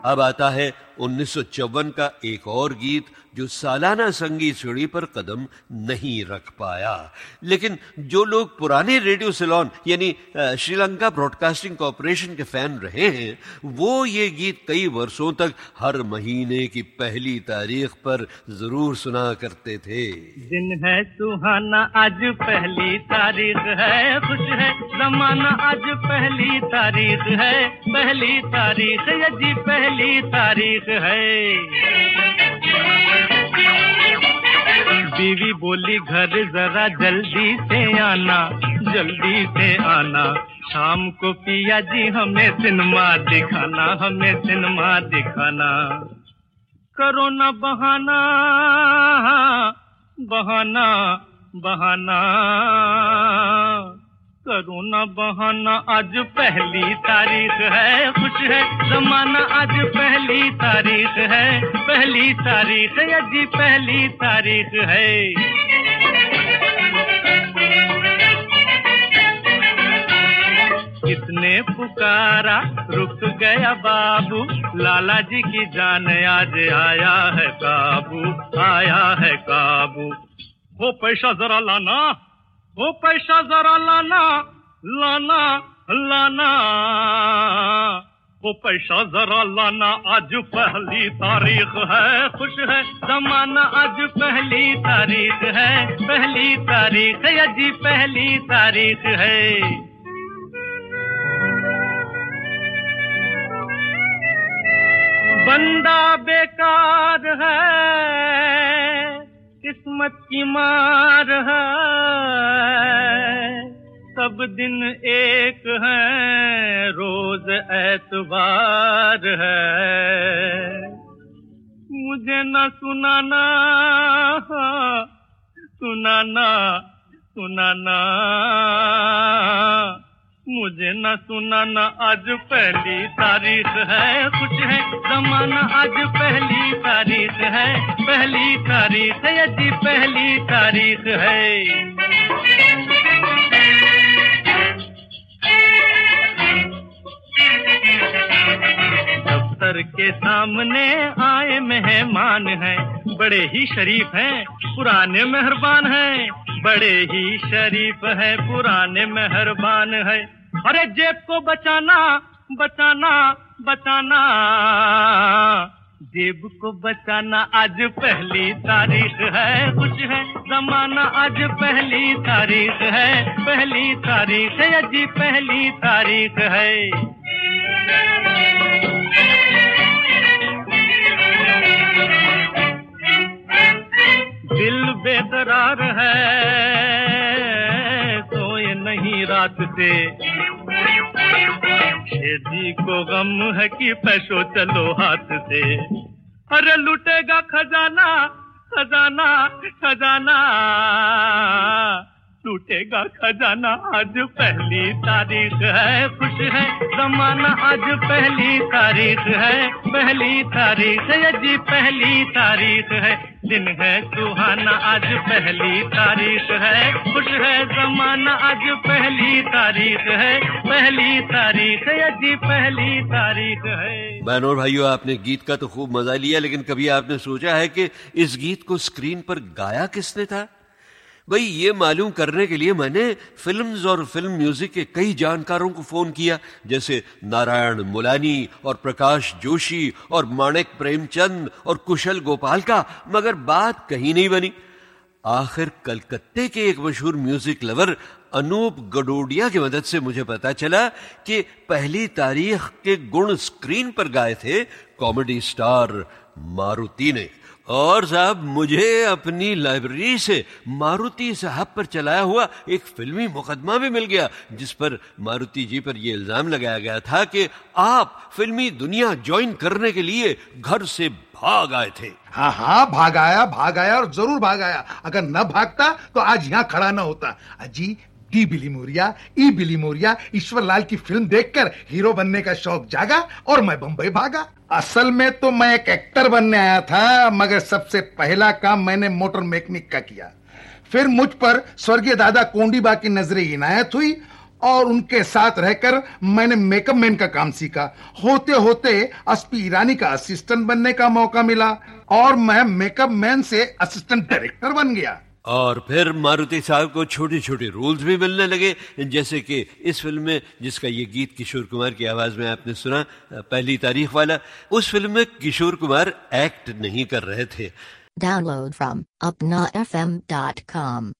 अब आता है 1954 का एक और गीत जो सालाना संगीत सीढ़ी पर कदम नहीं रख पाया, लेकिन जो लोग पुराने रेडियो सिलोन यानी श्रीलंका ब्रॉडकास्टिंग कॉर्पोरेशन के फैन रहे हैं, वो ये गीत कई वर्षों तक हर महीने की पहली तारीख पर जरूर सुना करते थे। दिन है सुहाना, आज पहली तारीख है, खुश है जमाना, आज पहली तारीख है, पहली तारीख है जी, पहली तारीख है। बीवी बोली घर जरा जल्दी से आना, जल्दी से आना, शाम को पिया जी हमें सिनेमा दिखाना, हमें सिनेमा दिखाना। करो ना बहाना, बहाना बहाना, करो ना बहाना, आज पहली तारीख है, खुश है जमाना, आज पहली तारीख है, पहली तारीख है जी, पहली तारीख है। किसने पुकारा रुक गया बाबू, लाला जी की जान आज आया है काबू, आया है काबू। वो पैसा जरा लाना, वो पैसा जरा लाना, लाना लाना, वो पैसा जरा लाना, आज पहली तारीख है, खुश है जमाना, आज पहली तारीख है, पहली तारीख है जी, पहली तारीख है। बंदा बेकार है, किस्मत की मार है, सब दिन एक है, रोज एतवार है। मुझे न सुनाना, सुनाना सुनाना, मुझे न सुनाना, आज पहली तारीख है, कुछ है जमाना, आज पहली तारीख है, पहली तारीख है जी, पहली तारीख है। दफ्तर के सामने आए मेहमान हैं, बड़े ही शरीफ हैं, पुराने मेहरबान हैं, बड़े ही शरीफ है, पुराने मेहरबान है। अरे जेब को बचाना, बचाना बचाना, जेब को बचाना, आज पहली तारीख है, कुछ है जमाना, आज पहली तारीख है, पहली तारीख है जी, पहली तारीख है। दिल बेकरार है, सोए नहीं रात से, शेदी को गम है कि पैसों चलो हाथ से। अरे लूटेगा खजाना, खजाना खजाना, लूटेगा खजाना, आज पहली तारीख है, खुश है जमाना, आज पहली तारीख है, पहली तारीख है जी, पहली तारीख है। दिन है सुहाना, आज पहली तारीख है, खुश है जमाना, आज पहली तारीख है, पहली तारीख है जी, पहली तारीख है। बहनों और भाइयों, आपने गीत का तो खूब मजा लिया, लेकिन कभी आपने सोचा है कि इस गीत को स्क्रीन पर गाया किसने था? भाई, ये मालूम करने के लिए मैंने फिल्म्स और फिल्म म्यूजिक के कई जानकारों को फोन किया, जैसे नारायण मुलानी और प्रकाश जोशी और माणिक प्रेमचंद और कुशल गोपाल का, मगर बात कहीं नहीं बनी। आखिर कलकत्ते के एक मशहूर म्यूजिक लवर अनूप गडोडिया की मदद से मुझे पता चला कि पहली तारीख के गुण स्क्रीन पर गाए थे कॉमेडी स्टार मारुति ने। और साहब, मुझे अपनी लाइब्रेरी से मारुति साहब पर चलाया हुआ एक फिल्मी मुकदमा भी मिल गया, जिस पर मारुति जी पर यह इल्जाम लगाया गया था कि आप फिल्मी दुनिया ज्वाइन करने के लिए घर से भाग आए थे। हाँ, भाग आया और जरूर भाग आया। अगर न भागता तो आज यहाँ खड़ा न होता। अजी, D Billimoria, E Billimoria, Ishwar Lal की फिल्म देखकर हीरो बनने का शौक जागा और मैं बंबई भागा। असल में तो मैं एक एक्टर बनने आया था, मगर सबसे पहला काम मैंने मोटर मैकेनिक का किया। फिर मुझ पर स्वर्गीय दादा कोंडीबा की नजरें इनायत हुई और उनके साथ रहकर मैंने मेकअप मैन का काम सीखा। होते होते एसपी ईरानी का असिस्टेंट बनने का मौका मिला और मैं मेकअप मैन से असिस्टेंट डायरेक्टर बन गया। और फिर मारुति साहब को छोटे छोटे रोल्स भी मिलने लगे, जैसे कि इस फिल्म में जिसका ये गीत किशोर कुमार की आवाज में आपने सुना, पहली तारीख वाला। उस फिल्म में किशोर कुमार एक्ट नहीं कर रहे थे। Download from upnafm.com